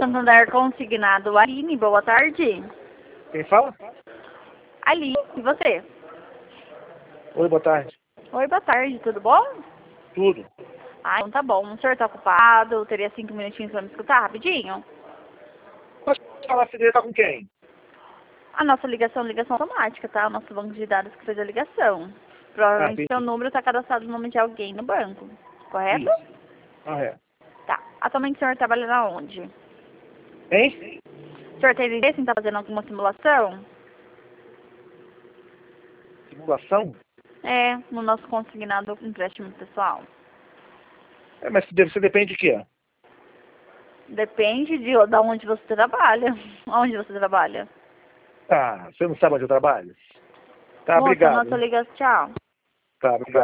Santander Consignado. Aline, boa tarde. Quem fala? Aline, e você? Oi, boa tarde. Oi, boa tarde, tudo bom? Tudo. Ah, então tá bom. O senhor tá ocupado? Teria 5 minutinhos pra me escutar rapidinho? Mas falar se tá com quem? A nossa ligação é ligação automática, tá? O nosso banco de dados que fez a ligação. Provavelmente Entendi. seu número tá cadastrado no nome de alguém no banco, correto? Isso. É. Tá. Atualmente o senhor trabalha na onde? Hein? O senhor tem interesse em estar fazendo alguma simulação? Simulação? É, no nosso consignado empréstimo pessoal. Mas você depende de quê? Depende da onde você trabalha. Onde você trabalha? Ah, você não sabe onde eu trabalho? Tá, Moça, obrigado. nossa ligação. Tchau. Tá, obrigado.